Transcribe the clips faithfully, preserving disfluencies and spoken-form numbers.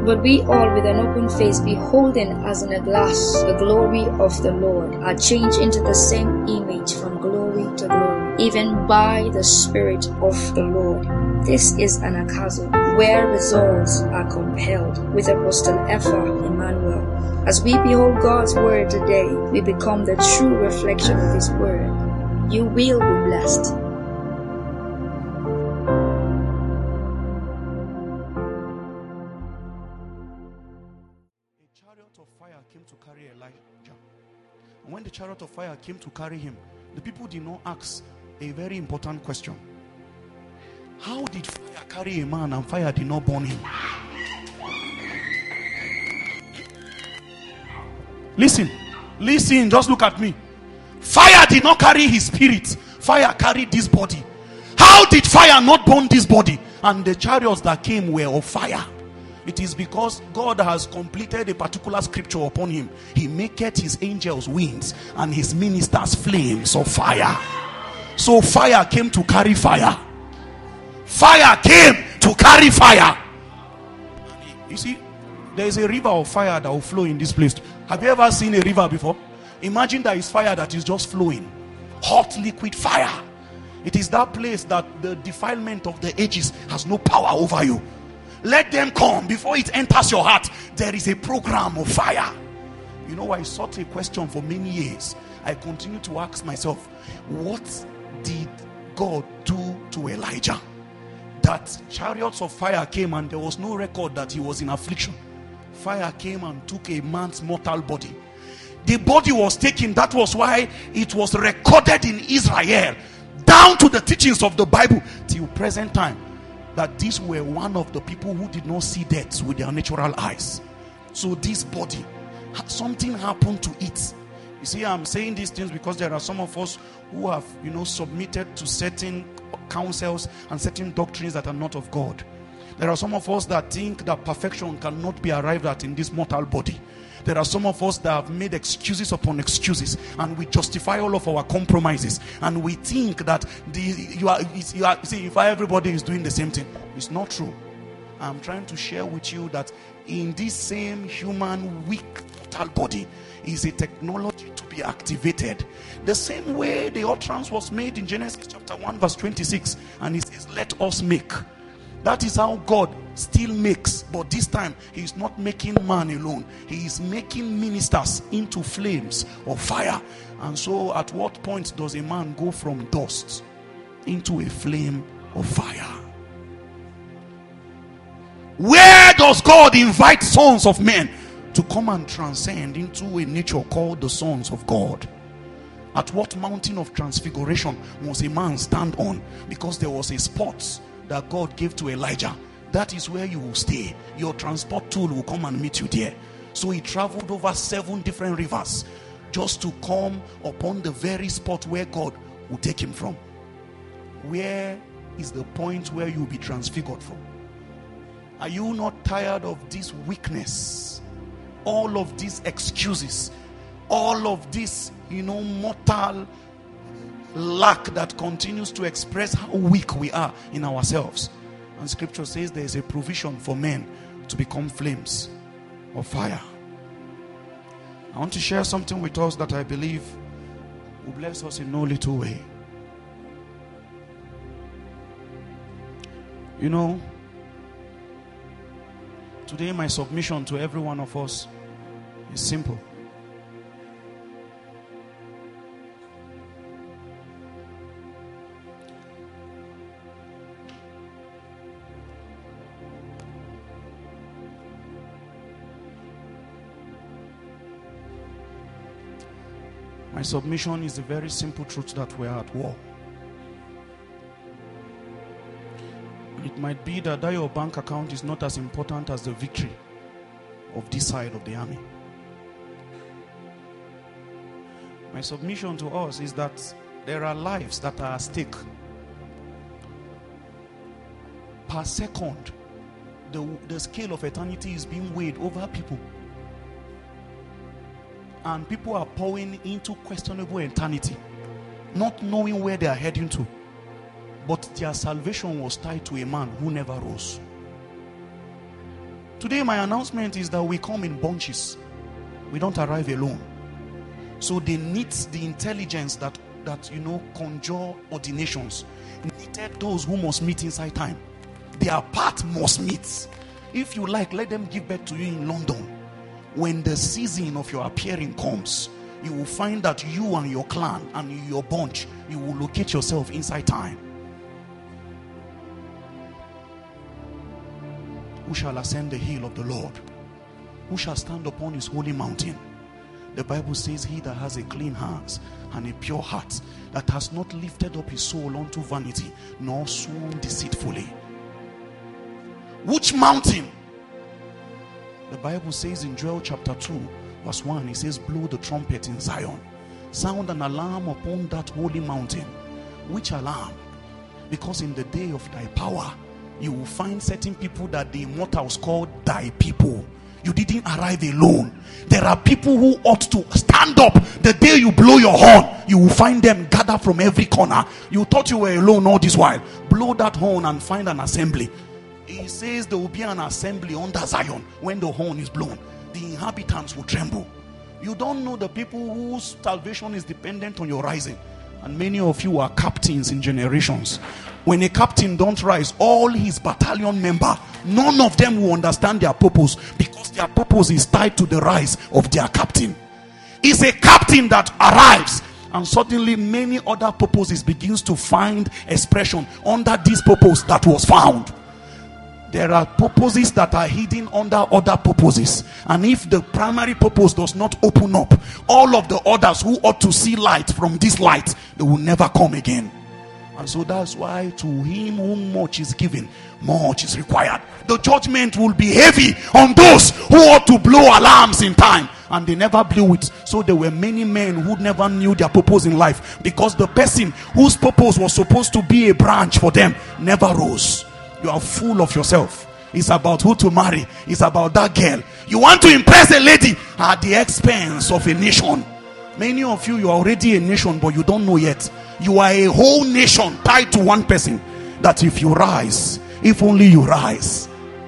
But we all with an open face, beholding as in a glass the glory of the Lord, are changed into the same image from glory to glory, even by the Spirit of the Lord. This is an acaso, where results are compelled with Apostle Epha Emmanuel. As we behold God's word today, we become the true reflection of His word. You will be blessed. Of fire came to carry Elijah. And when the chariot of fire came to carry him, the people did not ask a very important question. How did fire carry a man and fire did not burn him? Listen, listen, just look at me. Fire did not carry his spirit. Fire carried this body. How did fire not burn this body? And the chariots that came were of fire. It is because God has completed a particular scripture upon him. He maketh his angels winds and his ministers flames of fire. So fire came to carry fire. Fire came to carry fire. You see, there is a river of fire that will flow in this place. Have you ever seen a river before? Imagine there is fire that is just flowing. Hot liquid fire. It is that place that the defilement of the ages has no power over you. Let them come before it enters your heart. There is a program of fire. You know, I sought a question for many years. I continue to ask myself, what did God do to Elijah? That chariots of fire came and there was no record that he was in affliction. Fire came and took a man's mortal body. The body was taken. That was why it was recorded in Israel down to the teachings of the Bible till present time, that these were one of the people who did not see death with their natural eyes. So this body, something happened to it. You see, I'm saying these things because there are some of us who have, you know, submitted to certain counsels and certain doctrines that are not of God. There are some of us that think that perfection cannot be arrived at in this mortal body. There are some of us that have made excuses upon excuses, and we justify all of our compromises, and we think that the you are, you are see, if everybody is doing the same thing. It's not true. I'm trying to share with you that in this same human weak mortal body is a technology to be activated. The same way the utterance was made in Genesis chapter one verse twenty-six, and it says, let us make. That is how God still makes, but this time he is not making man alone. He is making ministers into flames of fire. And so at what point does a man go from dust into a flame of fire? Where does God invite sons of men to come and transcend into a nature called the sons of God? At what mountain of transfiguration must a man stand on? Because there was a spot that God gave to Elijah. That is where you will stay. Your transport tool will come and meet you there. So he traveled over seven different rivers just to come upon the very spot where God will take him from. Where is the point where you will be transfigured from? Are you not tired of this weakness? All of these excuses, all of this, you know, mortal lack that continues to express how weak we are in ourselves. And scripture says there is a provision for men to become flames of fire. I want to share something with us that I believe will bless us in no little way. You know, today my submission to every one of us is simple. My submission is the very simple truth that we are at war. It might be that, that your bank account is not as important as the victory of this side of the army. My submission to us is that there are lives that are at stake. Per second, the, the scale of eternity is being weighed over people. And people are pouring into questionable eternity, not knowing where they are heading to. But their salvation was tied to a man who never rose. Today my announcement is that we come in bunches. We don't arrive alone. So they need the intelligence that, that you know, conjure ordinations. Needed those who must meet inside time. Their part must meet. If you like, let them give birth to you in London. When the season of your appearing comes, you will find that you and your clan and your bunch, you will locate yourself inside time. Who shall ascend the hill of the Lord? Who shall stand upon his holy mountain? The Bible says, he that has a clean hands and a pure heart, that has not lifted up his soul unto vanity, nor sworn deceitfully. Which mountain? The Bible says in Joel chapter two verse one, it says, blow the trumpet in Zion, sound an alarm upon that holy mountain. Which alarm? Because in the day of thy power, you will find certain people that the immortals call thy people. You didn't arrive alone. There are people who ought to stand up. The day you blow your horn, you will find them gather from every corner. You thought you were alone all this while. Blow that horn and find an assembly. He says there will be an assembly under Zion when the horn is blown. The inhabitants will tremble. You don't know the people whose salvation is dependent on your rising. And many of you are captains in generations. When a captain don't rise, all his battalion member, none of them will understand their purpose, because their purpose is tied to the rise of their captain. It's a captain that arrives, and suddenly many other purposes begins to find expression under this purpose that was found. There are purposes that are hidden under other purposes, and if the primary purpose does not open up, all of the others who ought to see light from this light, they will never come again. And so that's why to him whom much is given, much is required. The judgment will be heavy on those who ought to blow alarms in time, and they never blew it. So there were many men who never knew their purpose in life, because the person whose purpose was supposed to be a branch for them never rose. You are full of yourself. It's about who to marry. It's about that girl. You want to impress a lady at the expense of a nation. Many of you, you are already a nation, but you don't know yet. You are a whole nation tied to one person. That if you rise, if only you rise.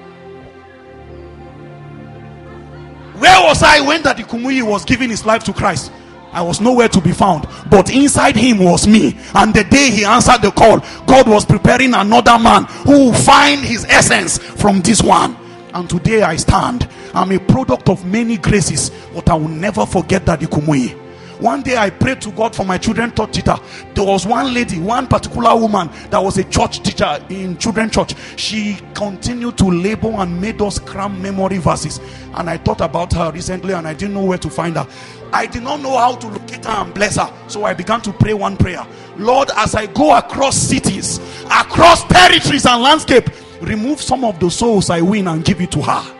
Where was I when Daddy Kumuyi was giving his life to Christ? I was nowhere to be found, but inside him was me. And the day he answered the call, God was preparing another man who will find his essence from this one. And today I stand. I'm a product of many graces, but I will never forget Daddy Kumuyi. One day I prayed to God for my children taught teacher. There was one lady, one particular woman that was a church teacher in children church. She continued to labor and made us cram memory verses. And I thought about her recently, and I didn't know where to find her. I did not know how to locate her and bless her. So I began to pray one prayer. Lord, as I go across cities, across territories and landscape, remove some of the souls I win and give it to her.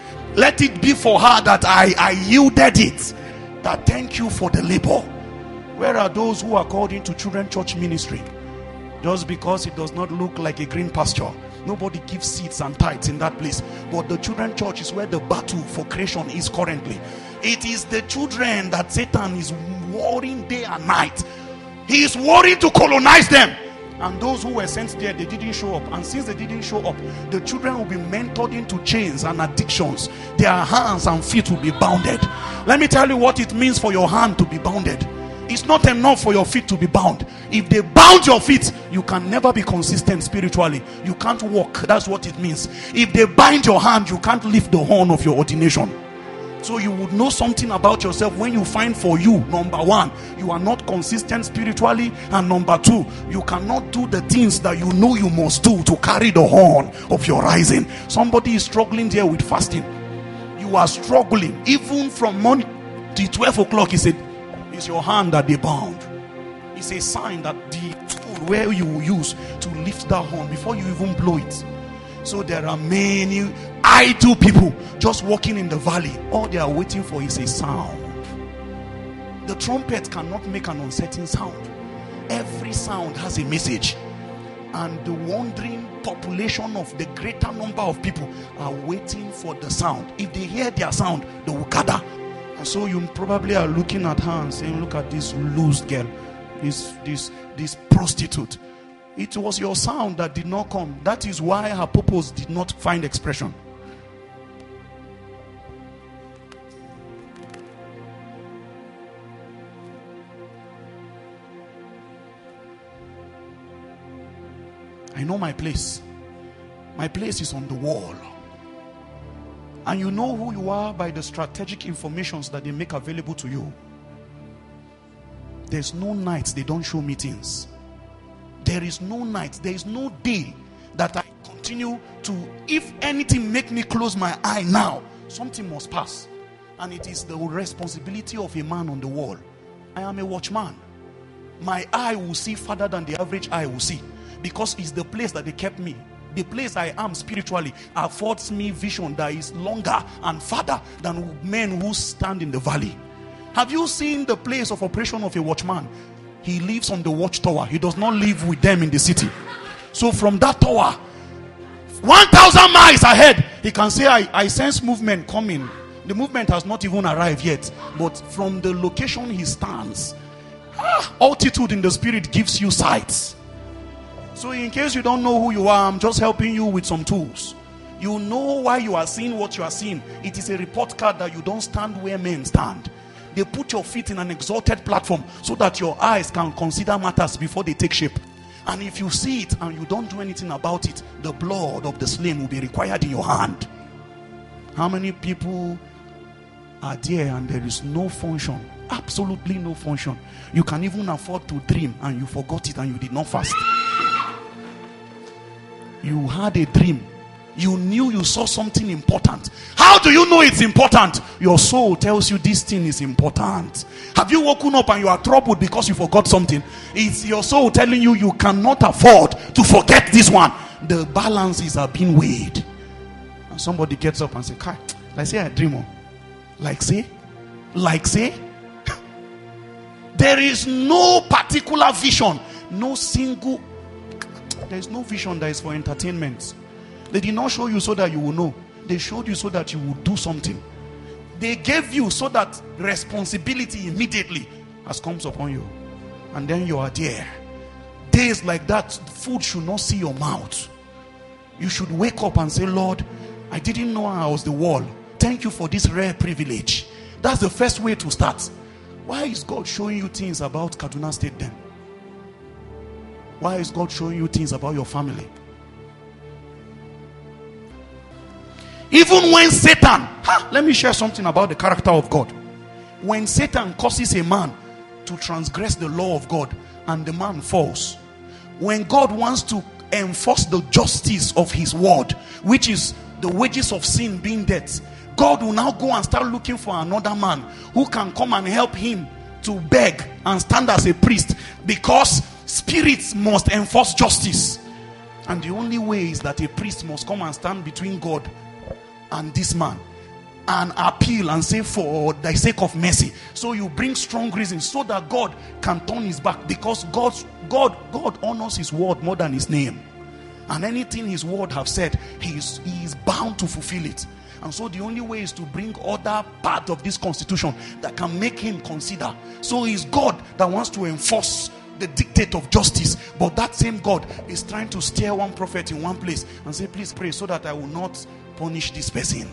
Let it be for her that I, I yielded it. That thank you for the labor. Where are those who are called into children church ministry? Just because it does not look like a green pasture. Nobody gives seeds and tithes in that place. But the children church is where the battle for creation is currently. It is the children that Satan is worrying day and night. He is worried to colonize them. And those who were sent there, they didn't show up. And since they didn't show up, the children will be mentored into chains and addictions. Their hands and feet will be bounded. Let me tell you what it means for your hand to be bounded. It's not enough for your feet to be bound. If they bound your feet, you can never be consistent spiritually. You can't walk. That's what it means. If they bind your hand, you can't lift the horn of your ordination. So you would know something about yourself when you find for you, number one, you are not consistent spiritually, and number two, you cannot do the things that you know you must do to carry the horn of your rising. Somebody is struggling there with fasting. You are struggling even from morning to twelve o'clock. He said, it's your hand that they bound. It's a sign that the tool where you will use to lift that horn before you even blow it. So there are many idle people just walking in the valley. All they are waiting for is a sound. The trumpet cannot make an uncertain sound. Every sound has a message. And the wandering population of the greater number of people are waiting for the sound. If they hear their sound, they will gather. And so you probably are looking at her and saying, look at this loose girl, this, this, this prostitute. It was your sound that did not come. That is why her purpose did not find expression. I know my place. My place is on the wall. And you know who you are by the strategic informations that they make available to you. There's no night they don't show me things. There is no night, there is no day that I continue to, if anything make me close my eye now, something must pass. And it is the responsibility of a man on the wall. I am a watchman. My eye will see farther than the average eye will see, because it's the place that they kept me. The place I am spiritually affords me vision that is longer and farther than men who stand in the valley. Have you seen the place of operation of a watchman? He lives on the watchtower. He does not live with them in the city. So from that tower, one thousand miles ahead, he can say, I, I sense movement coming. The movement has not even arrived yet. But from the location he stands, ah, altitude in the spirit gives you sight. So in case you don't know who you are, I'm just helping you with some tools. You know why you are seeing what you are seeing. It is a report card that you don't stand where men stand. They put your feet in an exalted platform so that your eyes can consider matters before they take shape. And if you see it and you don't do anything about it, the blood of the slain will be required in your hand. How many people are there and there is no function? Absolutely no function. You can even afford to dream and you forgot it and you did not fast. You had a dream. You knew you saw something important. How do you know it's important? Your soul tells you this thing is important. Have you woken up and you are troubled because you forgot something? It's your soul telling you you cannot afford to forget this one. The balances are being weighed. And somebody gets up and says, Kai, like say I dream. Like say? Like say? There is no particular vision. No single. There is no vision that is for entertainment. They did not show you so that you will know. They showed you so that you will do something. They gave you so that responsibility immediately has comes upon you. And then you are there. Days like that, food should not see your mouth. You should wake up and say, Lord, I didn't know I was the wall. Thank you for this rare privilege. That's the first way to start. Why is God showing you things about Kaduna State then? Why is God showing you things about your family? Even when Satan, ha, let me share something about the character of God. When Satan causes a man to transgress the law of God and the man falls, when God wants to enforce the justice of his word, which is the wages of sin being death, God will now go and start looking for another man who can come and help him to beg and stand as a priest, because spirits must enforce justice. And the only way is that a priest must come and stand between God and this man and appeal and say, for the sake of mercy. So you bring strong reasons so that God can turn his back, because God's, God, God honors his word more than his name. And anything his word have said, he is, he is bound to fulfill it. And so the only way is to bring other part of this constitution that can make him consider. So it's God that wants to enforce the dictate of justice, but that same God is trying to steer one prophet in one place and say, please pray so that I will not punish this person.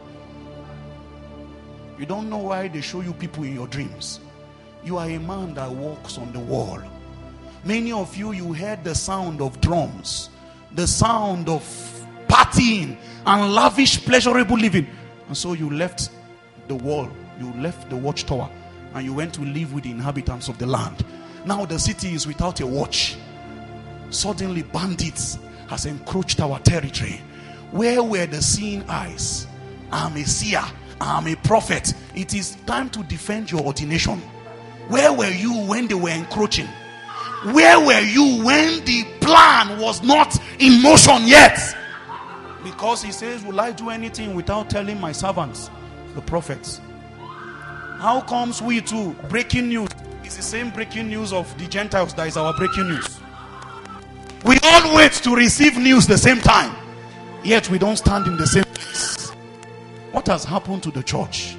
You don't know why they show you people in your dreams. You are a man that walks on the wall. Many of you, you heard the sound of drums, the sound of partying and lavish pleasurable living, and so you left the wall, you left the watchtower, and you went to live with the inhabitants of the land. Now the city is without a watch. Suddenly bandits has encroached our territory. Where were the seeing eyes? I'm a seer, I'm a prophet. It is time to defend your ordination. Where were you when they were encroaching? Where were you when the plan was not in motion yet? Because he says, will I do anything without telling my servants, the prophets? How comes we too, breaking news is the same breaking news of the Gentiles that is our breaking news? We all wait to receive news the same time, yet we don't stand in the same place. What has happened to the church?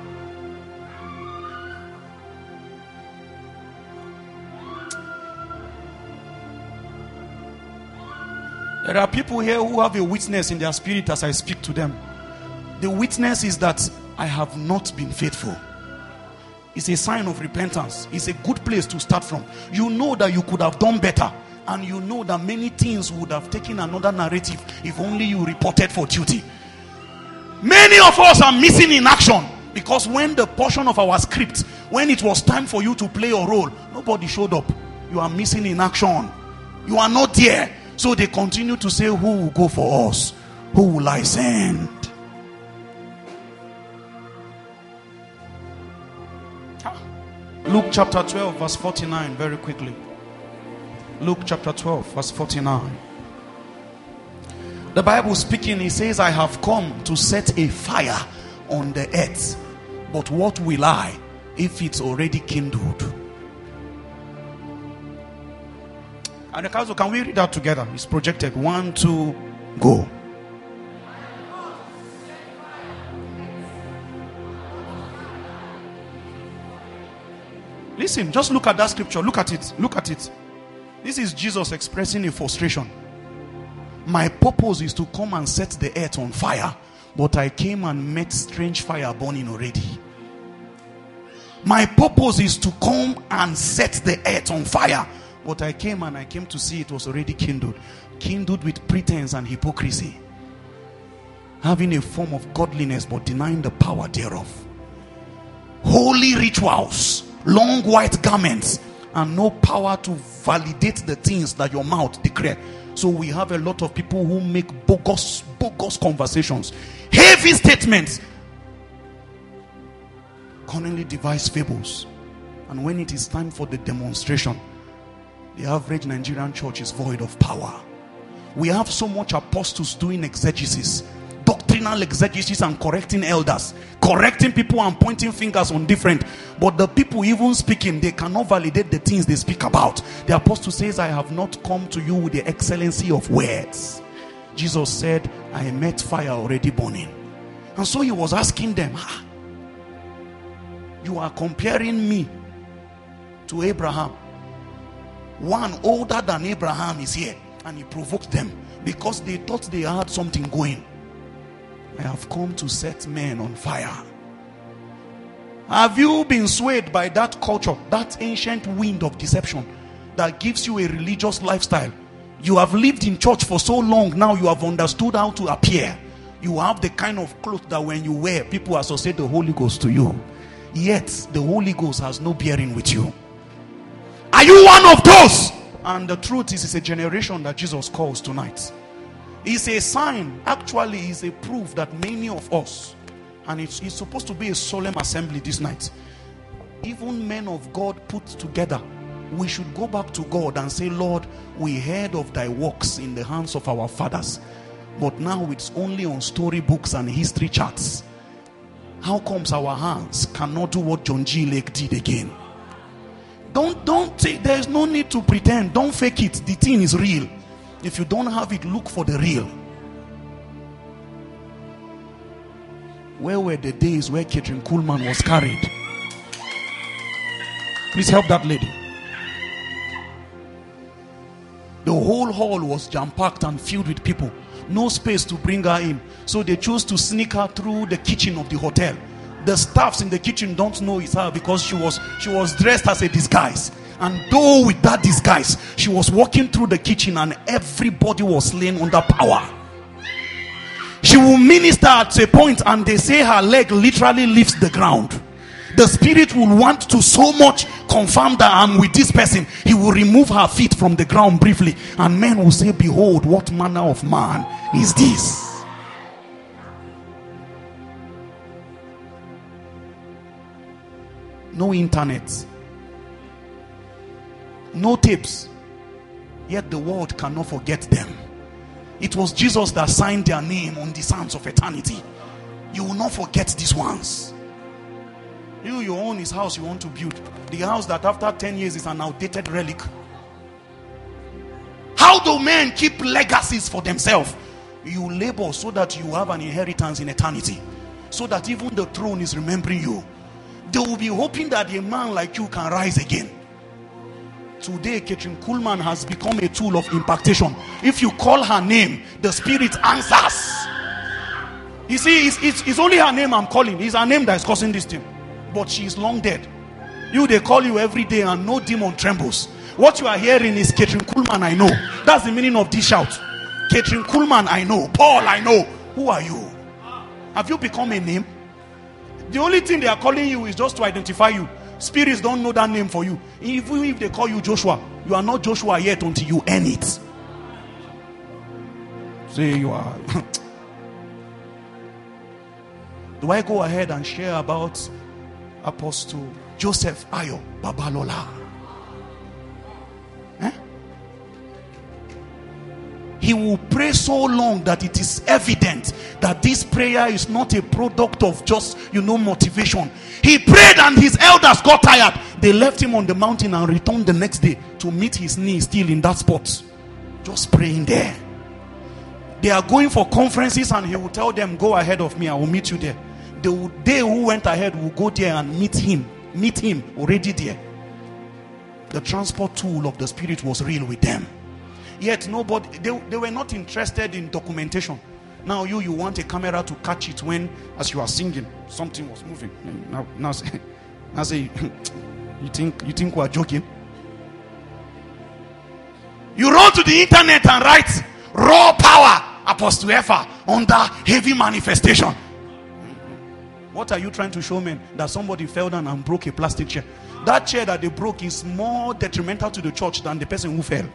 There are people here who have a witness in their spirit as I speak to them. The witness is that I have not been faithful. It's a sign of repentance. It's a good place to start from. You know that you could have done better. And you know that many things would have taken another narrative if only you reported for duty. Many of us are missing in action because when the portion of our script, when it was time for you to play your role, nobody showed up. You are missing in action. You are not there. So they continue to say, who will go for us? Who will I send? Luke chapter twelve verse forty-nine, very quickly. Luke chapter twelve verse forty-nine. The Bible speaking, he says, I have come to set a fire on the earth, but what will I if it's already kindled? And can we read that together? It's projected. One, two, go. Listen, just look at that scripture. Look at it. Look at it. This is Jesus expressing a frustration. My purpose is to come and set the earth on fire, but I came and met strange fire burning already. My purpose is to come and set the earth on fire, but I came and I came to see it was already kindled. Kindled with pretense and hypocrisy. Having a form of godliness but denying the power thereof. Holy rituals, long white garments, and no power to validate the things that your mouth declare. So we have a lot of people who make bogus, bogus conversations, heavy statements, cunningly devise fables. And when it is time for the demonstration, the average Nigerian church is void of power. We have so much apostles doing exegesis, doctrinal exegesis, and correcting elders, correcting people and pointing fingers on different. But the people even speaking, they cannot validate the things they speak about. The apostle says, I have not come to you with the excellency of words. Jesus said, I met fire already burning. And so he was asking them, ah, you are comparing me to Abraham. One older than Abraham is here. And he provoked them because they thought they had something going. I have come to set men on fire. Have you been swayed by that culture, that ancient wind of deception that gives you a religious lifestyle? You have lived in church for so long, now you have understood how to appear. You have the kind of clothes that when you wear, people associate the Holy Ghost to you. Yet, the Holy Ghost has no bearing with you. Are you one of those? And the truth is, it's a generation that Jesus calls tonight. It's a sign, actually it's a proof that many of us, and it's, it's supposed to be a solemn assembly this night, even men of God put together, we should go back to God and say, Lord, we heard of thy works in the hands of our fathers, but now it's only on storybooks and history charts. How comes our hands cannot do what John G. Lake did again? Don't, don't take, there's no need to pretend. Don't fake it. The thing is real. If you don't have it, look for the real. Where were the days where Kathryn Kuhlman was carried? Please help that lady. The whole hall was jam-packed and filled with people. No space to bring her in. So they chose to sneak her through the kitchen of the hotel. The staffs in the kitchen don't know it's her because she was, she was dressed as a disguise. And though with that disguise, she was walking through the kitchen and everybody was slain under power. She will minister at a point and they say her leg literally leaves the ground. The spirit will want to so much confirm that I'm with this person. He will remove her feet from the ground briefly. And men will say, behold, what manner of man is this? No internet. No tapes. Yet the world cannot forget them. It was Jesus that signed their name on the sands of eternity. You will not forget these ones. You, you own his house you want to build. The house that after ten years is an outdated relic. How do men keep legacies for themselves? You labor so that you have an inheritance in eternity. So that even the throne is remembering you. They will be hoping that a man like you can rise again. Today, Kathryn Kuhlman has become a tool of impactation. If you call her name, the spirit answers. You see, it's, it's, it's only her name I'm calling. It's her name that is causing this thing. But she is long dead. You, they call you every day and no demon trembles. What you are hearing is Catherine Kuhlman, I know. That's the meaning of this shout. Catherine Kuhlman, I know. Paul, I know. Who are you? Have you become a name? The only thing they are calling you is just to identify you. Spirits don't know that name for you. Even if they call you Joshua, you are not Joshua yet until you earn it. Say you are. Do I go ahead and share about Apostle Joseph Ayo Babalola? Eh? He will pray so long that it is evident that this prayer is not a product of just, you know, motivation. He prayed and his elders got tired. They left him on the mountain and returned the next day to meet his knee still in that spot. Just praying there. They are going for conferences and he will tell them, go ahead of me, I will meet you there. The day who went ahead will go there and meet him. Meet him already there. The transport tool of the Spirit was real with them. Yet nobody, they, they were not interested in documentation. Now you, you want a camera to catch it when, as you are singing, something was moving. Now, now say, now say you think, you think we are joking? You run to the internet and write raw power Apostle Efa under heavy manifestation. What are you trying to show men? That somebody fell down and broke a plastic chair. That chair that they broke is more detrimental to the church than the person who fell.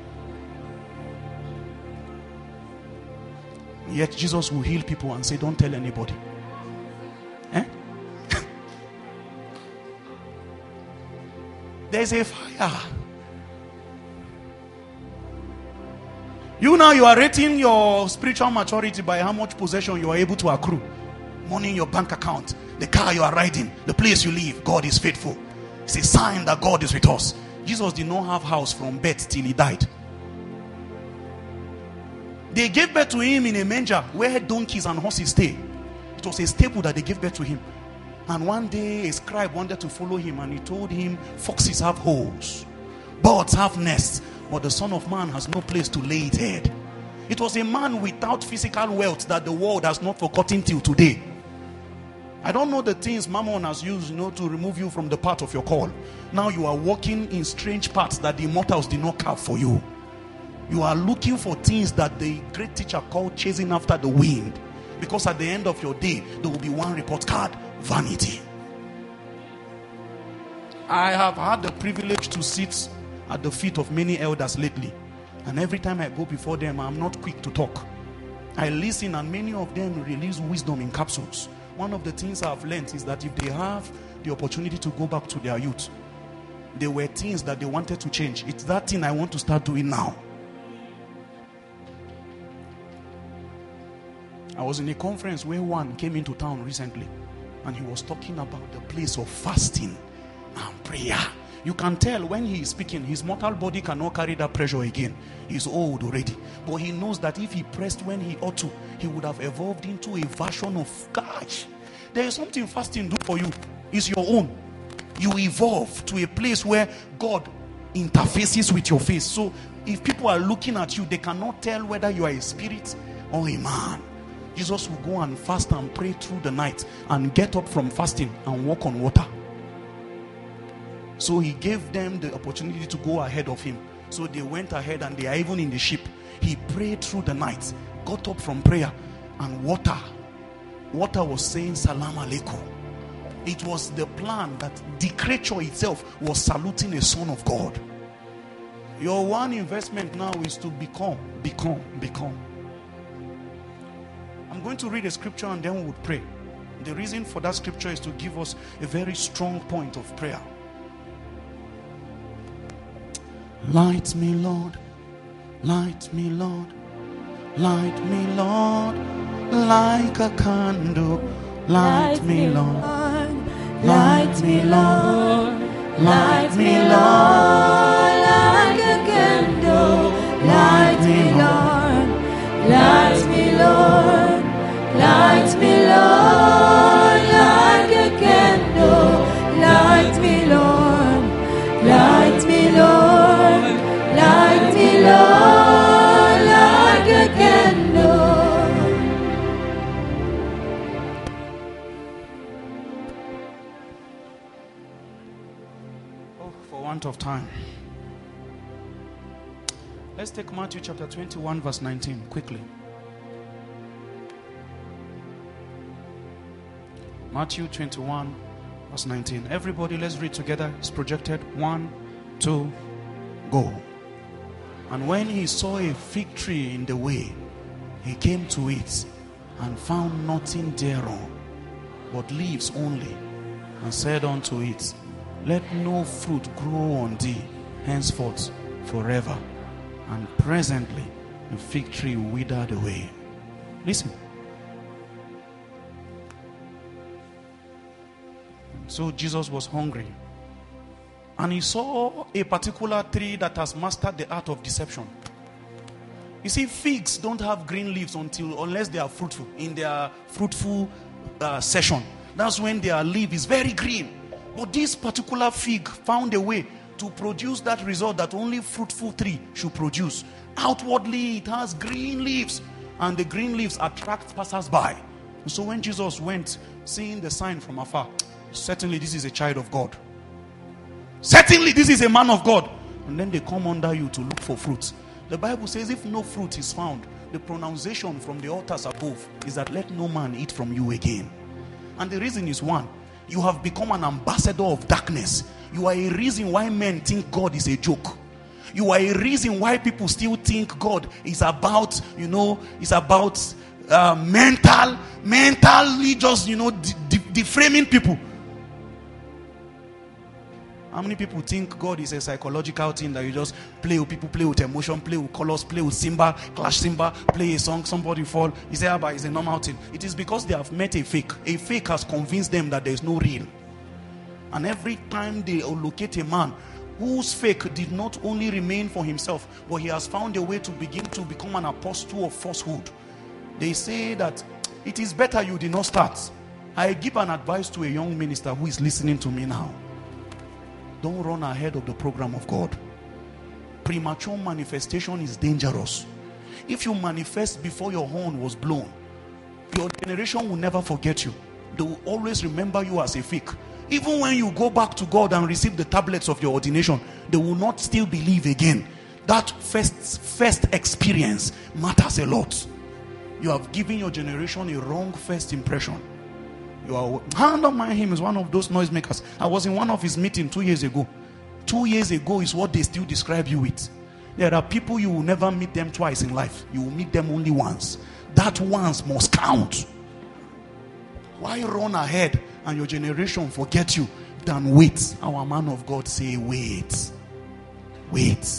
Yet Jesus will heal people and say, don't tell anybody. Eh? There's a fire. You now, you are rating your spiritual maturity by how much possession you are able to accrue. Money in your bank account, the car you are riding, the place you live. God is faithful. It's a sign that God is with us. Jesus did not have house from birth till he died. They gave birth to him in a manger where donkeys and horses stay. It was a staple that they gave birth to him. And one day a scribe wanted to follow him and he told him, foxes have holes, birds have nests, but the Son of Man has no place to lay his head. It was a man without physical wealth that the world has not forgotten till today. I don't know the things Mammon has used, you know, to remove you from the path of your call. Now you are walking in strange paths that the immortals did not carve for you. You are looking for things that the great teacher called chasing after the wind. Because at the end of your day, there will be one report card: vanity. I have had the privilege to sit at the feet of many elders lately. And every time I go before them, I'm not quick to talk. I listen, and many of them release wisdom in capsules. One of the things I've learned is that if they have the opportunity to go back to their youth, there were things that they wanted to change. It's that thing I want to start doing now. I was in a conference where one came into town recently, and he was talking about the place of fasting and prayer. You can tell when he is speaking, his mortal body cannot carry that pressure again. He's old already. But he knows that if he pressed when he ought to, he would have evolved into a version of, gosh, there is something fasting do for you. It's your own. You evolve to a place where God interfaces with your face. So if people are looking at you, they cannot tell whether you are a spirit or a man. Jesus will go and fast and pray through the night and get up from fasting and walk on water. So he gave them the opportunity to go ahead of him. So they went ahead and they are even in the ship. He prayed through the night, got up from prayer, and water. Water was saying Salam Alaikum. It was the plan that the creature itself was saluting a son of God. Your one investment now is to become, become, become. I'm going to read a scripture and then we will pray. The reason for that scripture is to give us a very strong point of prayer. Light me, Lord, light me, Lord, light me, Lord, like a candle. Light me, Lord, light me, Lord, light me, Lord, like a candle. Light me, Lord, light me, Lord, light me, Lord, like a candle. Light me, Lord, light me, Lord. Light me, Lord, like a candle. Oh, for want of time. Let's take Matthew chapter twenty-one, verse nineteen, quickly. Matthew twenty-one, verse nineteen. Everybody, let's read together. It's projected. One, two, go. And when he saw a fig tree in the way, he came to it and found nothing thereon, but leaves only, and said unto it, let no fruit grow on thee henceforth forever. And presently the fig tree withered away. Listen. So Jesus was hungry, and he saw a particular tree that has mastered the art of deception. You see, figs don't have green leaves until unless they are fruitful. In their fruitful uh, session, that's when their leaf is very green. But this particular fig found a way to produce that result that only fruitful tree should produce. Outwardly, it has green leaves, and the green leaves attract passers-by. So when Jesus went, seeing the sign from afar, certainly this is a child of God. Certainly this is a man of God. And then they come under you to look for fruit. The Bible says if no fruit is found, the pronunciation from the altars above is that let no man eat from you again. And the reason is one, you have become an ambassador of darkness. You are a reason why men think God is a joke. You are a reason why people still think God is about, you know, is about uh, mental, mentally just, you know, de- de- deframing people. How many people think God is a psychological thing that you just play with people, play with emotion, play with colors, play with cymbal, clash cymbal, play a song, somebody fall. You say, Abba, it's a normal thing. It is because they have met a fake. A fake has convinced them that there is no real. And every time they locate a man whose fake did not only remain for himself, but he has found a way to begin to become an apostle of falsehood, they say that it is better you did not start. I give an advice to a young minister who is listening to me now. Don't run ahead of the program of God. Premature manifestation is dangerous. If you manifest before your horn was blown, your generation will never forget you. They will always remember you as a fake. Even when you go back to God and receive the tablets of your ordination, they will not still believe again. That first, first experience matters a lot. You have given your generation a wrong first impression. You are, I don't mind him, is one of those noisemakers. I was in one of his meetings two years ago. Two years ago is what they still describe you with. There are people you will never meet them twice in life. You will meet them only once. That once must count. Why run ahead and your generation forget you than wait? Our man of God say wait. Wait.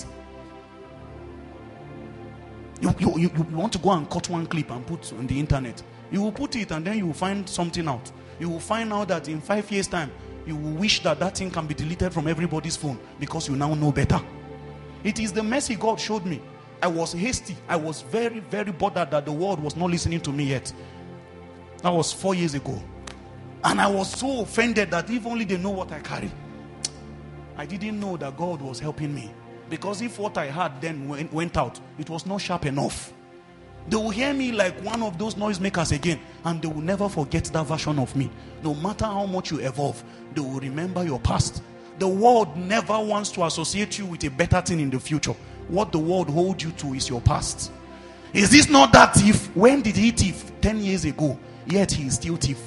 You, you, you, you want to go and cut one clip and put on the internet. You will put it and then you will find something out. You will find out that in five years time, you will wish that that thing can be deleted from everybody's phone because you now know better. It is the mercy God showed me. I was hasty. I was very, very bothered that the world was not listening to me yet. That was four years ago. And I was so offended that if only they know what I carry. I didn't know that God was helping me. Because if what I had then went, went out, it was not sharp enough. They will hear me like one of those noisemakers again, and they will never forget that version of me. No matter how much you evolve, they will remember your past. The world never wants to associate you with a better thing in the future. What the world holds you to is your past. Is this not that thief? When did he thief? Ten years ago. Yet he is still thief.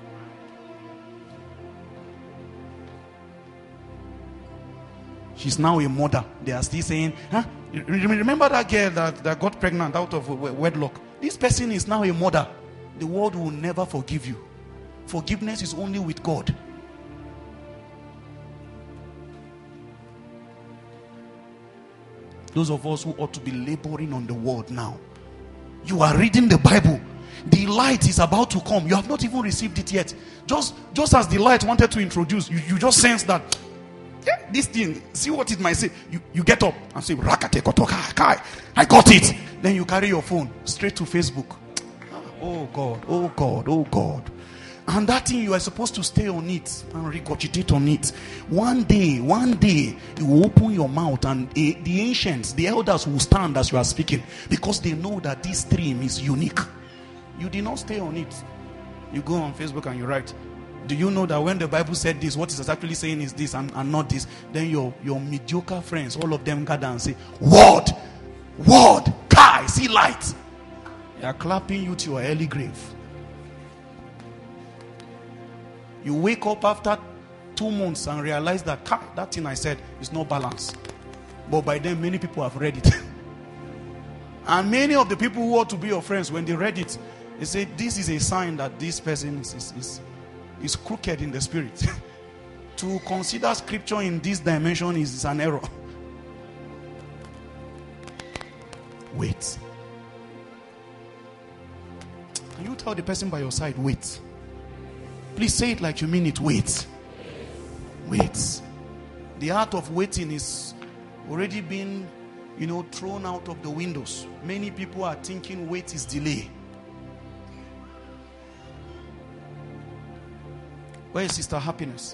She's now a mother. They are still saying, huh? Remember that girl that, that got pregnant out of wedlock? This person is now a mother. The world will never forgive you. Forgiveness is only with God. Those of us who ought to be laboring on the word now. You are reading the Bible. The light is about to come. You have not even received it yet. Just, just as the light wanted to introduce, you, you just sense that yeah, this thing, see what it might say. You, you get up and say, Rakate kotoka kai. I got it. Then you carry your phone straight to Facebook. Oh God, oh God, oh God. And that thing, you are supposed to stay on it and regurgitate on it. One day, one day, you will open your mouth and uh, the ancients, the elders will stand as you are speaking because they know that this stream is unique. You did not stay on it. You go on Facebook and you write, do you know that when the Bible said this, what it's actually saying is this and, and not this? Then your, your mediocre friends, all of them gather and say, word. Word. Kai, see light. They are clapping you to your early grave. You wake up after two months and realize that Kai, that thing I said is not balanced. But by then, many people have read it. And many of the people who ought to be your friends, when they read it, they say, this is a sign that this person is, is, is, is crooked in the spirit. To consider scripture in this dimension is, is an error. Wait. Can you tell the person by your side, wait? Please say it like you mean it. Wait. Wait. The art of waiting is already been, you know, thrown out of the windows. Many people are thinking wait is delay. Where is Sister Happiness?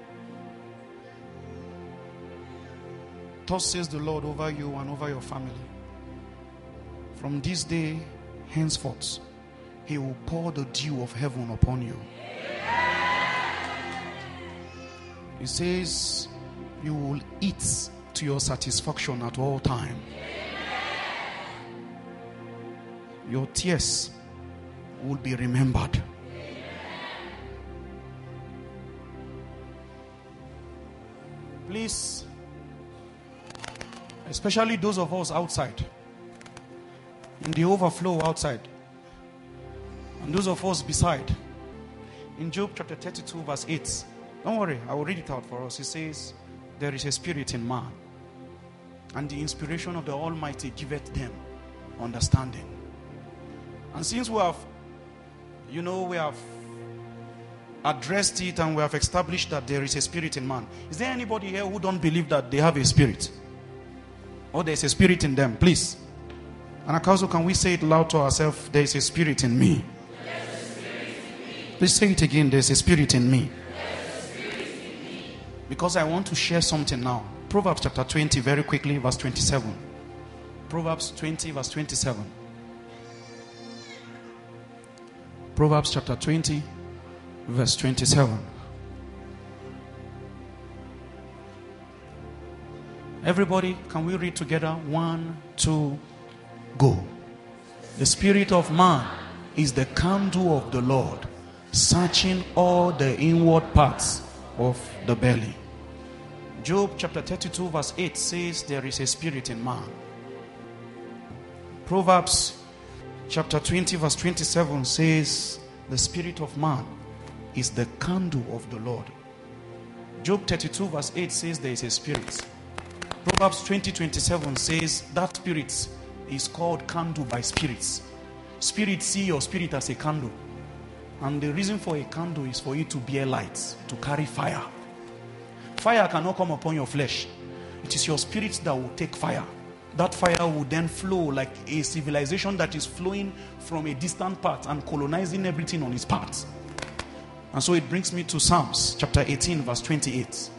Thus says the Lord over you and over your family. From this day henceforth, He will pour the dew of heaven upon you. He says, you will eat to your satisfaction at all times. Your tears will be remembered. Please, especially those of us outside, in the overflow outside, and those of us beside, in Job chapter thirty-two verse eight, don't worry, I will read it out for us. It says, there is a spirit in man, and the inspiration of the Almighty giveth them understanding. And since we have, you know, we have addressed it and we have established that there is a spirit in man, is there anybody here who don't believe that they have a spirit? Or there is a spirit in them? Please. And also, can we say it loud to ourselves? There is a spirit in me. Please say it again. There is a spirit in me. Because I want to share something now. Proverbs chapter twenty, very quickly, verse twenty-seven. Proverbs twenty, verse twenty-seven. Proverbs chapter twenty, verse twenty-seven. Everybody, can we read together? One, two, go. The spirit of man is the candle of the Lord, searching all the inward parts of the belly. Job chapter thirty-two verse eight says there is a spirit in man. Proverbs chapter twenty verse twenty-seven says the spirit of man is the candle of the Lord. Job thirty-two verse eight says there is a spirit. Proverbs twenty twenty-seven says that spirit is called candle by spirits. Spirits see your spirit as a candle. And the reason for a candle is for it to bear light, to carry fire. Fire cannot come upon your flesh. It is your spirit that will take fire. That fire will then flow like a civilization that is flowing from a distant part and colonizing everything on its path. And so it brings me to Psalms chapter eighteen verse twenty-eight.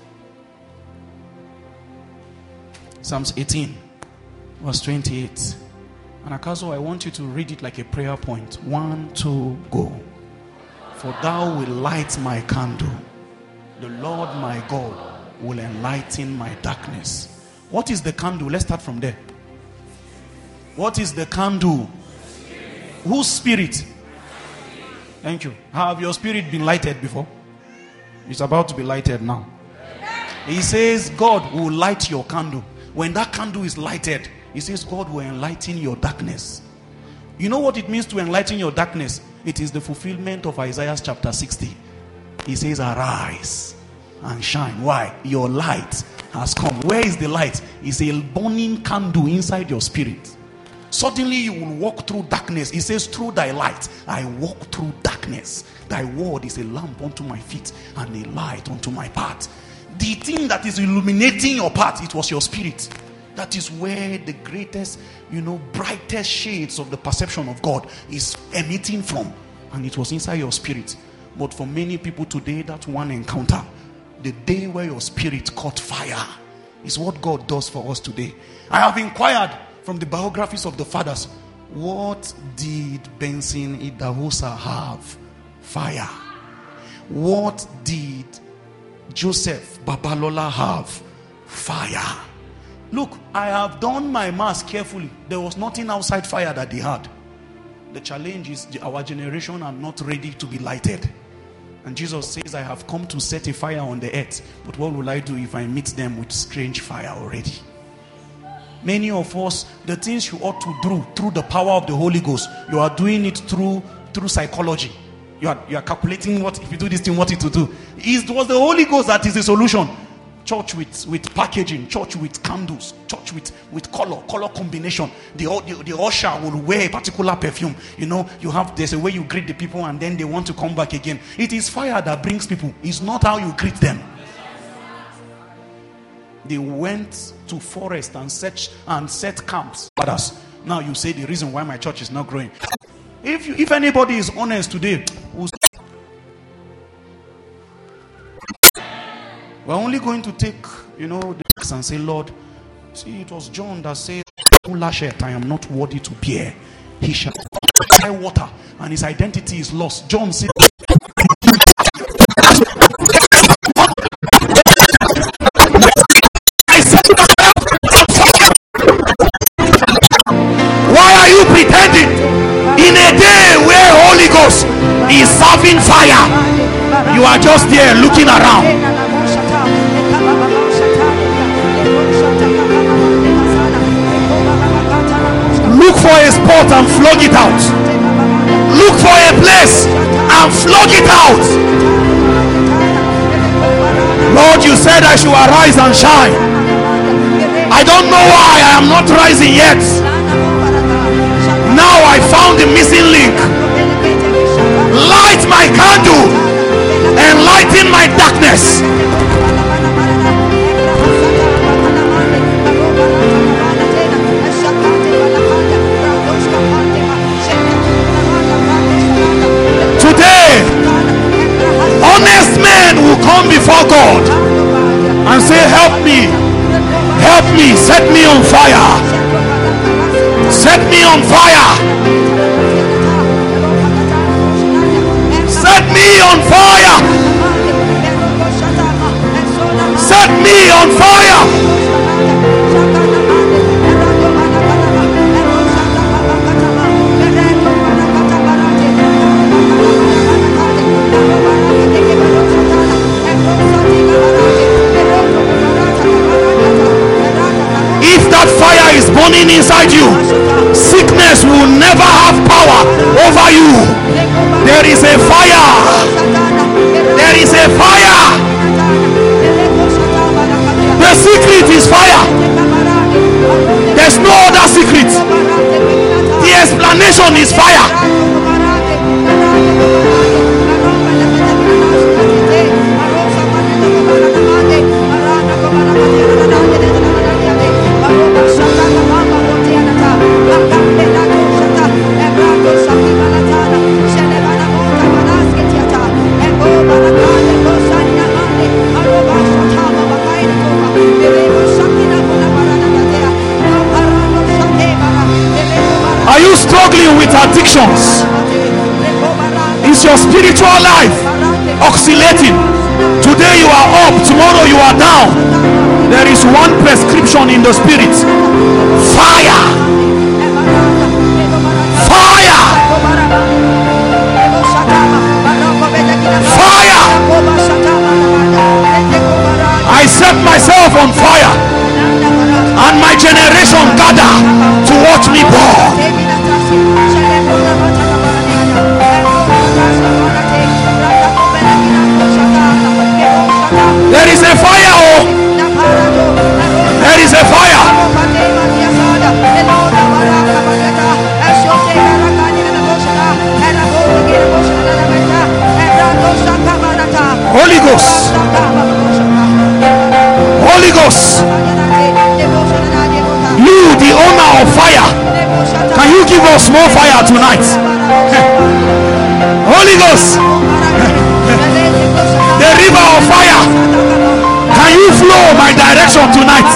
Psalms eighteen verse twenty-eight. And Akazo, I want you to read it like a prayer point. One, two, go. For thou will light my candle. The Lord my God will enlighten my darkness. What is the candle? Let's start from there. What is the candle? Whose spirit? Thank you. Have your spirit been lighted before? It's about to be lighted now. He says God will light your candle. When that candle is lighted, he says God will enlighten your darkness. You know what it means to enlighten your darkness? It is the fulfillment of Isaiah chapter sixty. He says, arise and shine. Why? Your light has come. Where is the light? It's a burning candle inside your spirit. Suddenly you will walk through darkness. He says, through thy light I walk through darkness. Thy word is a lamp unto my feet and a light unto my path. The thing that is illuminating your path, it was your spirit. That is where the greatest, you know, brightest shades of the perception of God is emitting from. And it was inside your spirit. But for many people today, that one encounter, the day where your spirit caught fire, is what God does for us today. I have inquired from the biographies of the fathers, what did Benson Idahosa have? Fire. What did Joseph Babalola have? Fire. Look, I have done my mass carefully. There was nothing outside fire that they had. The challenge is our generation are not ready to be lighted. And Jesus says, I have come to set a fire on the earth. But what will I do if I meet them with strange fire already? Many of us, the things you ought to do through the power of the Holy Ghost, you are doing it through through psychology. You are, you are calculating what, if you do this thing, what it will do. It was the Holy Ghost that is the solution. Church with, with packaging, church with candles, church with, with color, color combination. The, the, the usher will wear a particular perfume. You know, you have, there's a way you greet the people and then they want to come back again. It is fire that brings people. It's not how you greet them. They went to forest and set, and set camps. Others. Now you say the reason why my church is not growing. If you, if anybody is honest today, we're only going to take, you know, the text and say, Lord, see, it was John that said, I am not worthy to bear. He shall try water, and his identity is lost. John said, why are you pretending? In a day where Holy Ghost is serving fire, you are just there looking around. Look for a spot and flog it out. Look for a place and flog it out. Lord, you said I should arise and shine. I don't know why I am not rising yet. Now I found the missing link. Light my candle and lighten my darkness. Today, honest men will come before God and say, help me, help me, set me on fire, set me on fire, set me on fire, set me on fire. Fire is burning inside you. Sickness will never have power over you. There is a fire. There is a fire. The secret is fire. There's no other secret. The explanation is fire. Are you struggling with addictions? Is your spiritual life oscillating? Today you are up, tomorrow you are down. There is one prescription in the spirit. Fire. Fire. Fire. I set myself on fire, and my generation gather to watch me burn. There is a fire, oh! There is a fire. Holy Ghost. Holy Ghost. You, the owner of fire, can you give us more fire tonight? Holy Ghost. The river of fire, can you flow my direction tonight?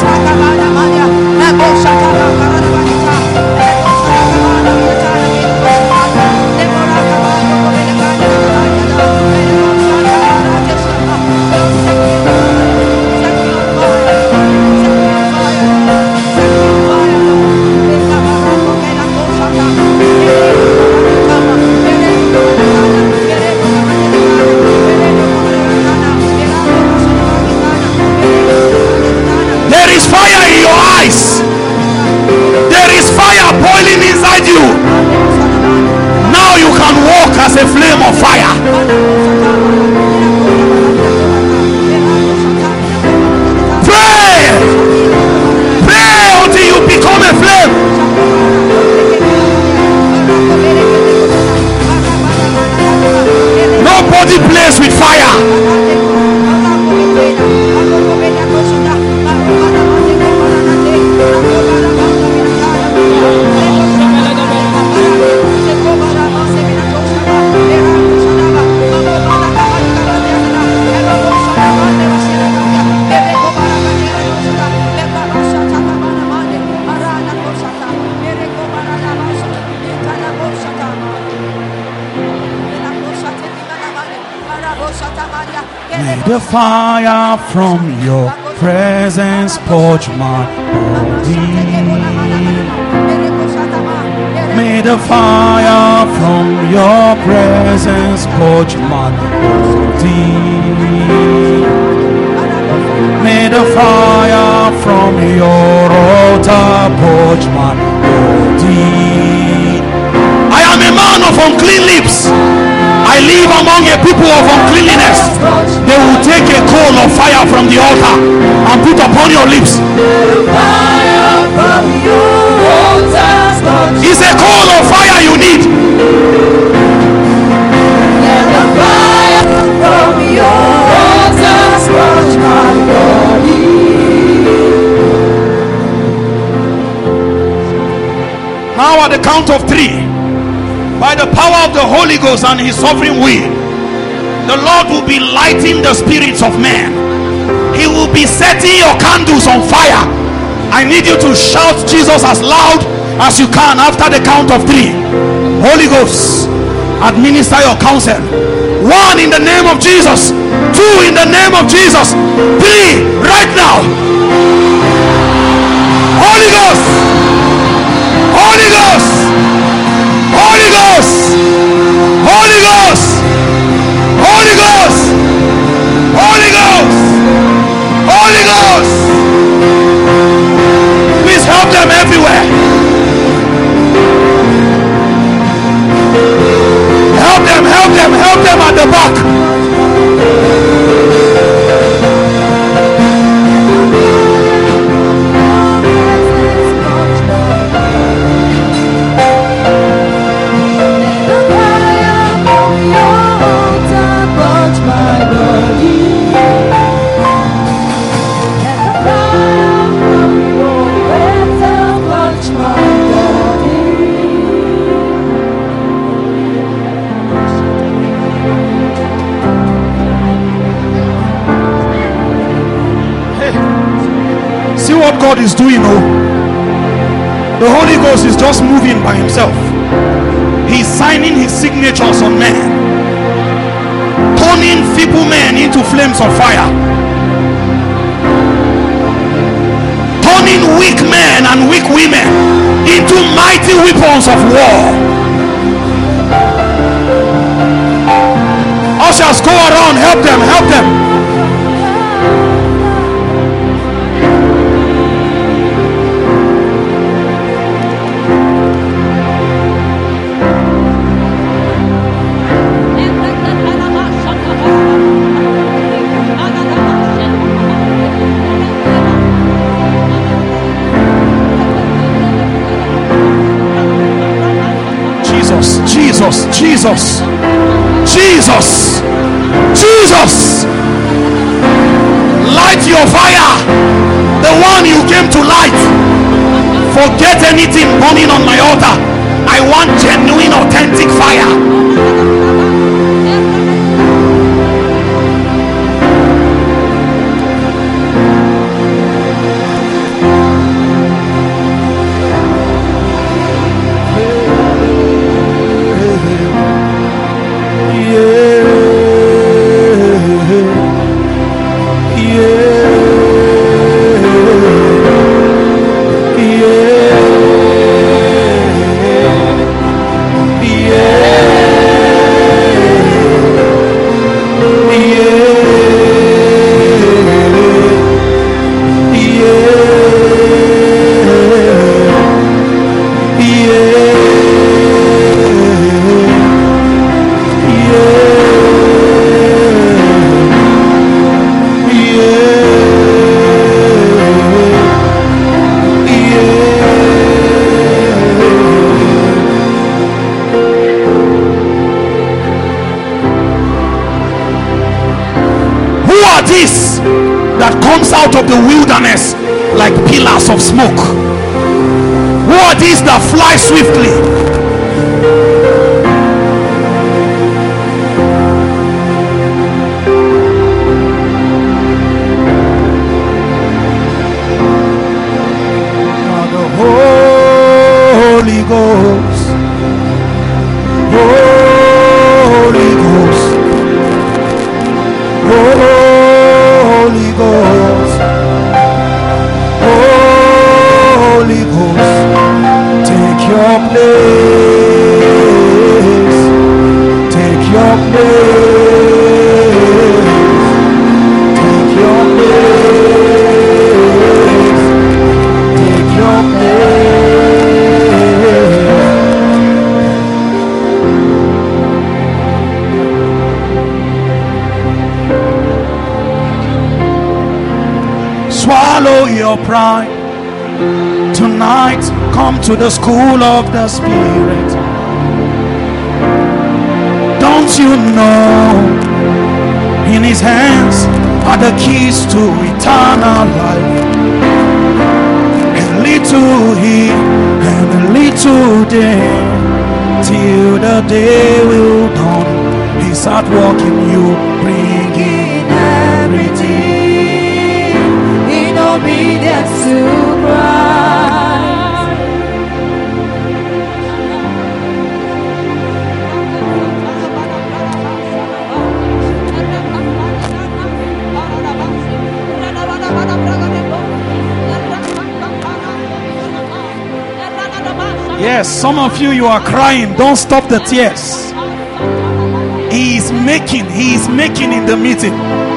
inside you. Now you can walk as a flame of fire. Pray. Pray until you become a flame. Nobody plays with fire. May the fire from your presence purge my body. May the fire from your presence purge my body. May the fire from your altar purge my body. I am a man of unclean lips. I live among a people of uncleanliness. They will take a coal of fire from the altar and put upon your lips. It's a coal of fire you need. Now at the count of three, by the power of the Holy Ghost and his sovereign will, the Lord will be lighting the spirits of men. He will be setting your candles on fire. I need you to shout Jesus as loud as you can after the count of three. Holy Ghost, administer your counsel. One, in the name of Jesus. Two, in the name of Jesus. Three, right now. Holy Ghost, Holy Ghost, Holy Ghost, Holy Ghost, Holy Ghost, Holy Ghost, Holy Ghost. Please help them everywhere. Help them, help them, help them at the back. What God is doing, oh, the Holy Ghost is just moving by himself. He's signing his signatures on men, turning feeble men into flames of fire, turning weak men and weak women into mighty weapons of war. Ushers, go around, help them, help them. Jesus, Jesus, Jesus, Jesus, light your fire, the one you came to light. Forget anything burning on my altar. I want genuine, authentic fire. Yeah. out of the wilderness like pillars of smoke? Who are these that fly swiftly? The Holy Ghost, Holy Ghost, Holy Ghost, Holy Ghost, take your place, take your place, take your place, take your place. Swallow your pride. Tonight, come to the school of the Spirit. Don't you know, in His hands are the keys to eternal life. A little here and a little there, till the day will dawn. He's at work in you, bringing everything in obedience to Christ. Yes, some of you, you are crying. Don't stop the tears. He is making, he is making in the meeting.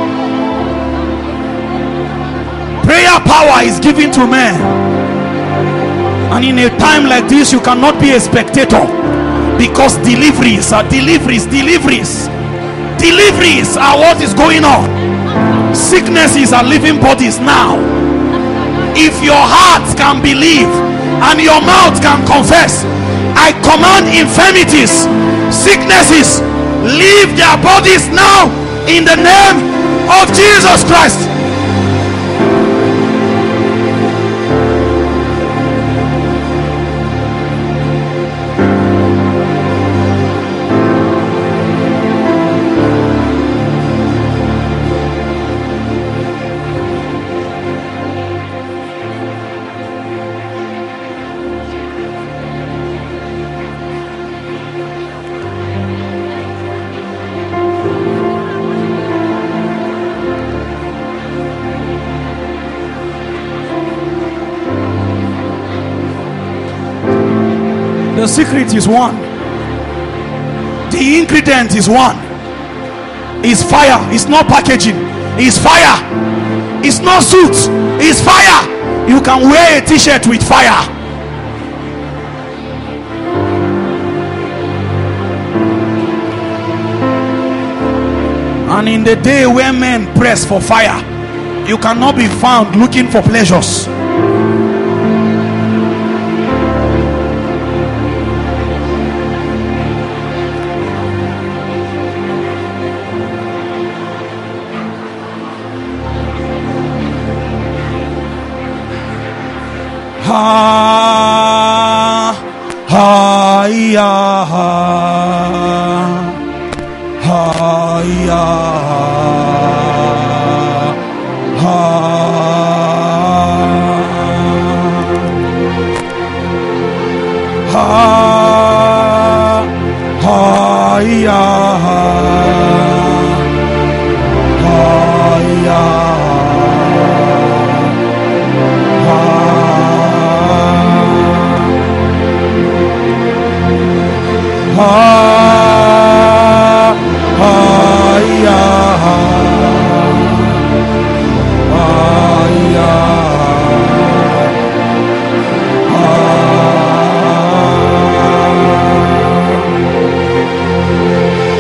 Prayer power is given to men. And in a time like this, you cannot be a spectator, because deliveries are deliveries, deliveries, deliveries are what is going on. Sicknesses are living bodies now. If your heart can believe and your mouth can confess, I command infirmities, sicknesses, leave their bodies now in the name of Jesus Christ. The secret is one. The ingredient is one. It's fire. It's not packaging. It's fire. It's not suits. It's fire. You can wear a t-shirt with fire. And in the day where men press for fire, you cannot be found looking for pleasures. Ha ha ya ha ha ya ha ha ha ya ha ya ha ha ya ha ya ha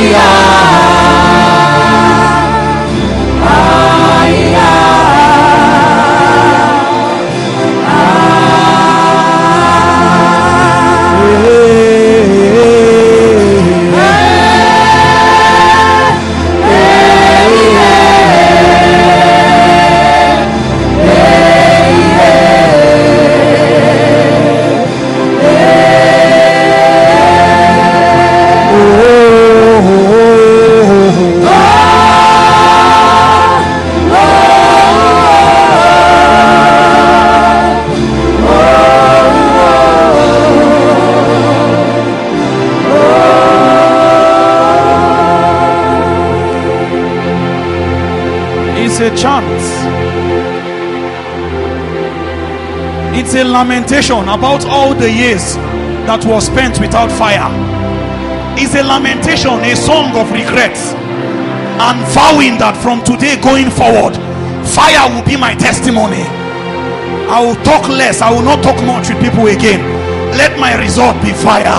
A chant. It's a lamentation about all the years that was spent without fire. It's a lamentation, a song of regrets, and vowing that from today going forward, fire will be my testimony. I will talk less, I will not talk much with people again. Let my result be fire.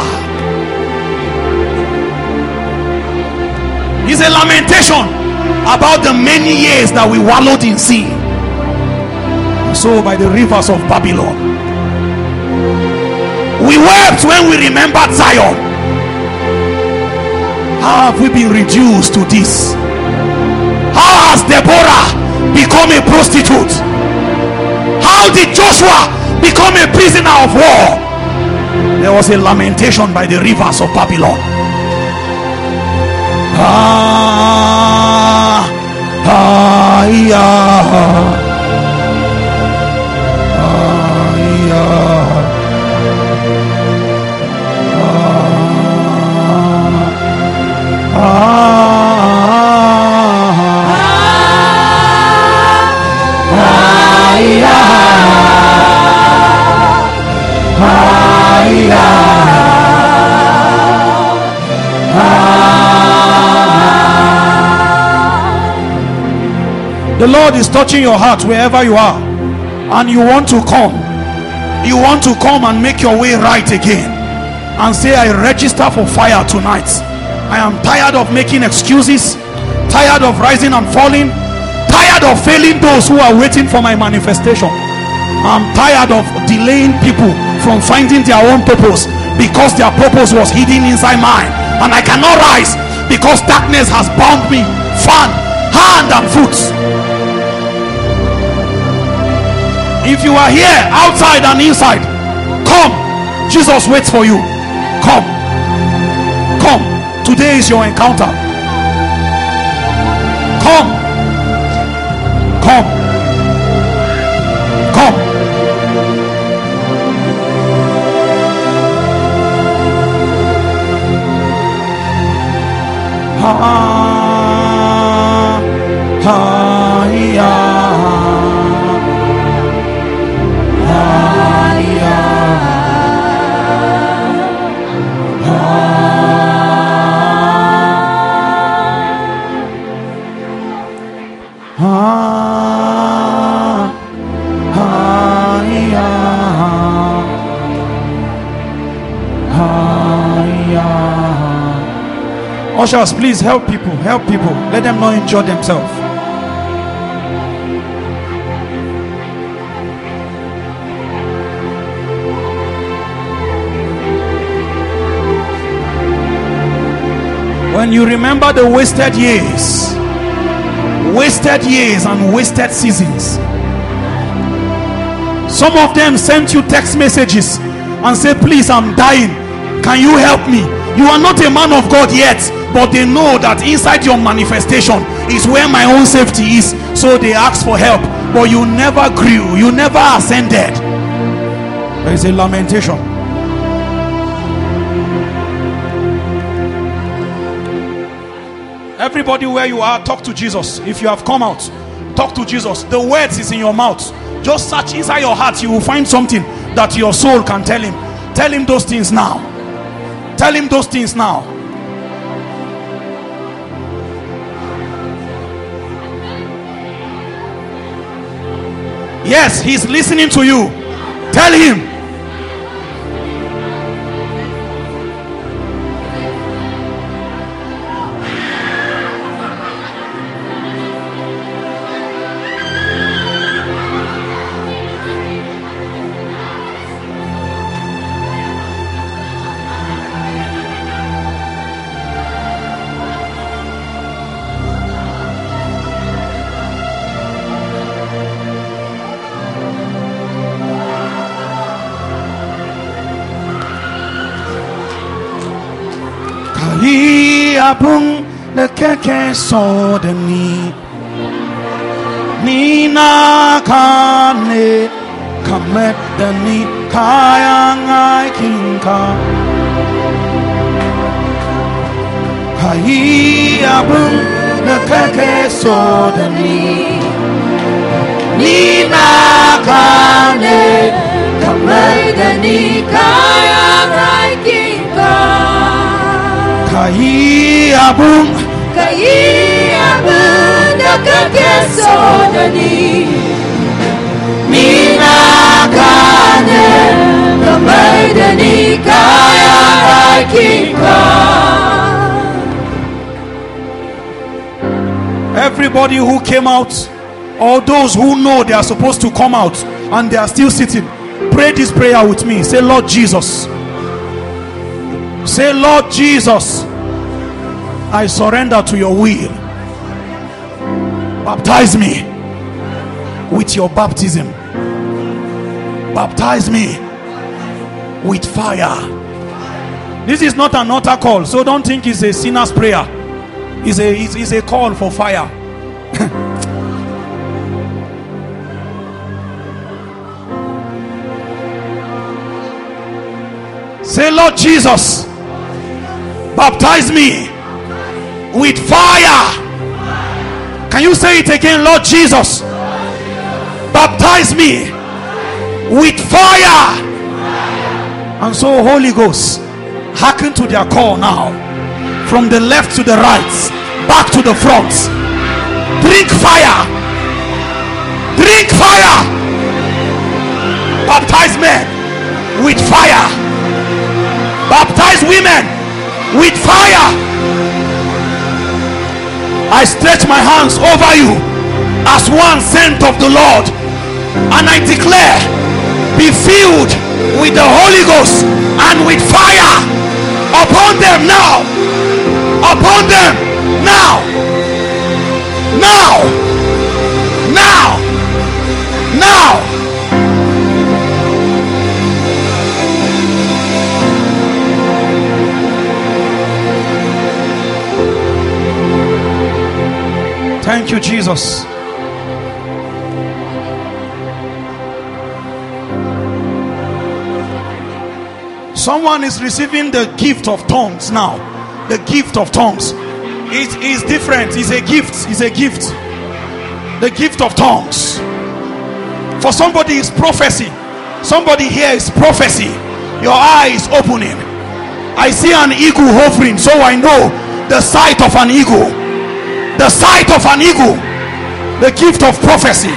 It's a lamentation about the many years that we wallowed in sin. So by the rivers of Babylon, we wept when we remembered Zion. How have we been reduced to this? How has Deborah become a prostitute? How did Joshua become a prisoner of war? There was a lamentation by the rivers of Babylon. Ah, ah, yeah. Ah, yeah. Ah, ah, ah, yeah. Ah, yeah. The Lord is touching your heart wherever you are, and you want to come. You want to come and make your way right again and say, I register for fire tonight. I am tired of making excuses, tired of rising and falling, tired of failing those who are waiting for my manifestation. I'm tired of delaying people from finding their own purpose because their purpose was hidden inside mine, and I cannot rise because darkness has bound me, fan, hand and foot. If you are here, outside and inside, come. Jesus waits for you. Come. Come. Today is your encounter. Come. Come. Come. Ah, ah, yeah. Ushers, please help people, help people. Let them not injure themselves. When you remember the wasted years, wasted years and wasted seasons, some of them sent you text messages and said, please, I'm dying, can you help me? You are not a man of God yet, but they know that inside your manifestation is where my own safety is, so they ask for help. But you never grew, you never ascended. There is a lamentation. Everybody where you are, talk to Jesus. If you have come out, talk to Jesus. The words is in your mouth. Just search inside your heart, you will find something that your soul can tell him. Tell him those things now. Tell him those things now. Yes, he's listening to you. Tell him. abung the keke so the ni Nina kane kamet the ni kayang I kinka Kai abung the keke so the ni Nina kane kamet the ni kayang I kinka Kai abung Kai abung the keke so the ni Nina kane kamet the ni kayang I kinka. Everybody who came out, or those who know they are supposed to come out and they are still sitting, pray this prayer with me. Say, Lord Jesus. Say, Lord Jesus, I surrender to your will. Baptize me with your baptism. Baptize me with fire. This is not an altar call, so don't think it's a sinner's prayer. It's a, it's, it's a call for fire. Say, Lord Jesus, baptize me with fire. Can you say it again? Lord Jesus, baptize me with fire. And so Holy Ghost, hearken to their call now. From the left to the right, back to the front. Drink fire. Drink fire. Baptize men with fire. Baptize women with fire. I stretch my hands over you as one sent of the Lord, and I declare, be filled with the Holy Ghost and with fire upon them now. Upon them now. Now. Now. Now. Thank you, Jesus. Someone is receiving the gift of tongues now. The gift of tongues. It is different. It's a gift. It's a gift. The gift of tongues. For somebody is prophecy. Somebody here is prophecy. Your eye is opening. I see an eagle hovering, so I know the sight of an eagle. The sight of an eagle. The gift of prophecy.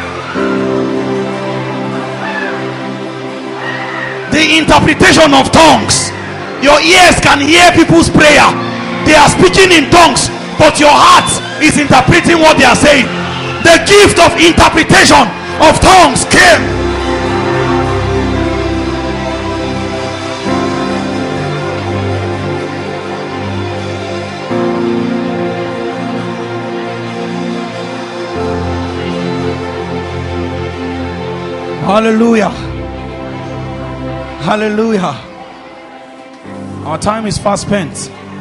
The interpretation of tongues. Your ears can hear people's prayer. They are speaking in tongues, but your heart is interpreting what they are saying. The gift of interpretation of tongues came. Hallelujah. Hallelujah. Our time is fast spent.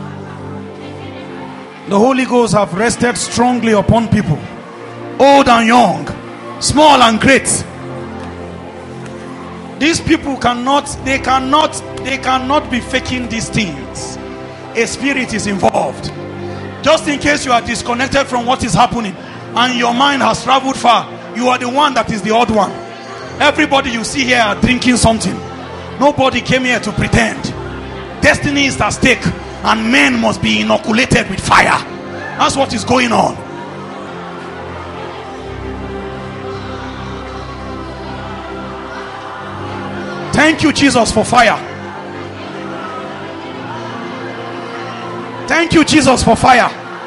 The Holy Ghost have rested strongly upon people, old and young, small and great. These people cannot, they cannot, they cannot be faking these things. A spirit is involved. Just in case you are disconnected from what is happening and your mind has traveled far, you are the one that is the odd one. Everybody you see here are drinking something. Nobody came here to pretend. Destiny is at stake, and men must be inoculated with fire. That's what is going on. Thank you, Jesus, for fire. Thank you, Jesus, for fire.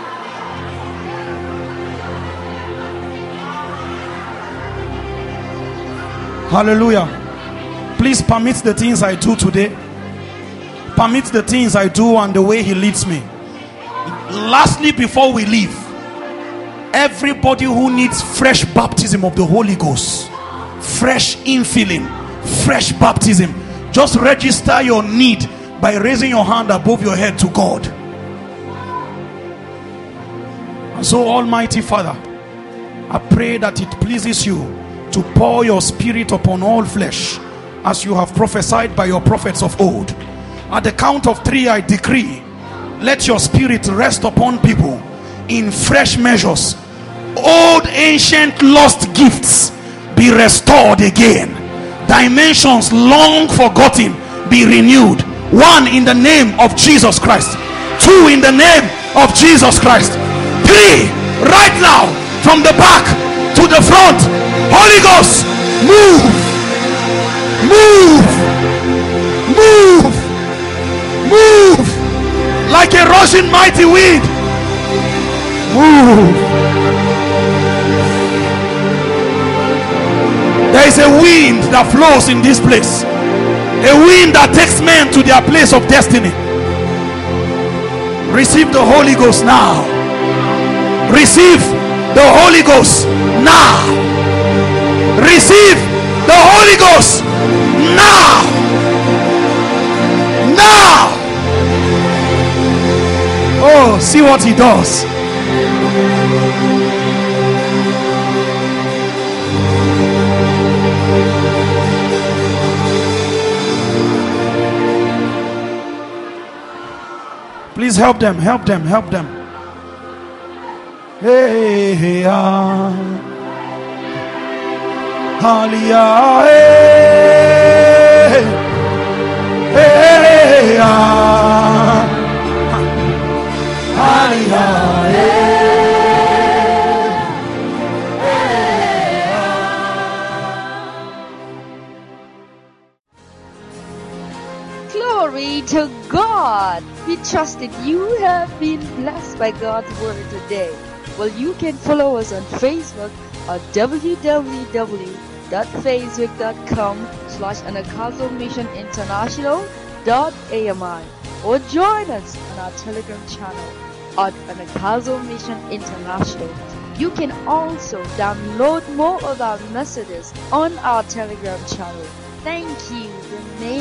Hallelujah. Please permit the things I do today. Permit the things I do and the way he leads me. Lastly, before we leave, everybody who needs fresh baptism of the Holy Ghost, fresh infilling, fresh baptism, just register your need by raising your hand above your head to God. So Almighty Father, I pray that it pleases you to pour your spirit upon all flesh, as you have prophesied by your prophets of old. At the count of three, I decree, let your spirit rest upon people in fresh measures. Old, ancient, lost gifts be restored again. Dimensions long forgotten be renewed. One, in the name of Jesus Christ. Two, in the name of Jesus Christ. Three, right now, from the back to the front. Holy Ghost, move, move, move, move like a rushing mighty wind. Move. There is a wind that flows in this place, a wind that takes men to their place of destiny. Receive the Holy Ghost now. Receive the Holy Ghost now. Receive the Holy Ghost now. Now. Oh, see what he does. Please help them, help them, help them. Hey, hey, ah. Hallelujah. Hey, hey, ah. Hallelujah. Glory to God. We trust that you have been blessed by God's word today. Well, you can follow us on Facebook at w w w dot facebook dot com slash Anagkazo Mission International dot A M I, or join us on our Telegram channel at Anagkazo Mission International. You can also download more of our messages on our Telegram channel. Thank you. Remain